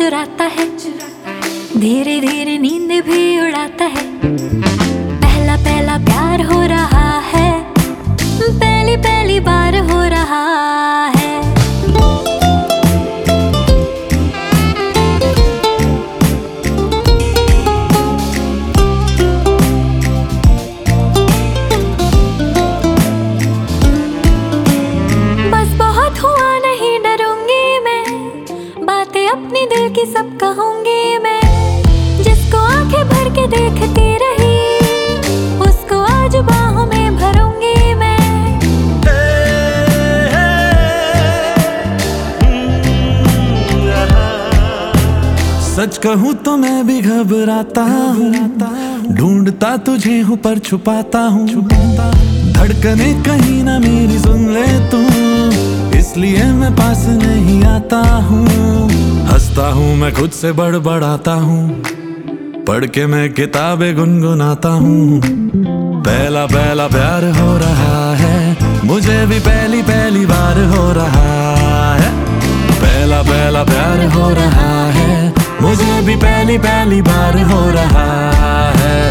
चुराता है, धीरे धीरे नींद भी उड़ाता है। पहला पहला प्यार हो रहा है, पहली पहली बार हो रहा है। बस बहुत हुआ, नहीं डरूंगी मैं, बातें अपनी दिल की सब कहूंगी मैं। जिसको आंखें भर के देखती रही, उसको आज बाहों में भरूंगी मैं। सच कहूँ तो मैं भी घबराता हूँ, ढूंढता तुझे हूँ पर छुपाता हूँ। धड़कने कहीं ना मेरी सुन ले तू, इसलिए मैं पास नहीं आता हूँ। हंसता हूँ मैं खुद से बड़बड़ाता हूँ, पढ़ के मैं किताबें गुनगुनाता हूँ। पहला पहला प्यार हो रहा है, मुझे भी पहली पहली बार हो रहा है। पहला पहला प्यार हो रहा है, मुझे भी पहली पहली बार हो रहा है।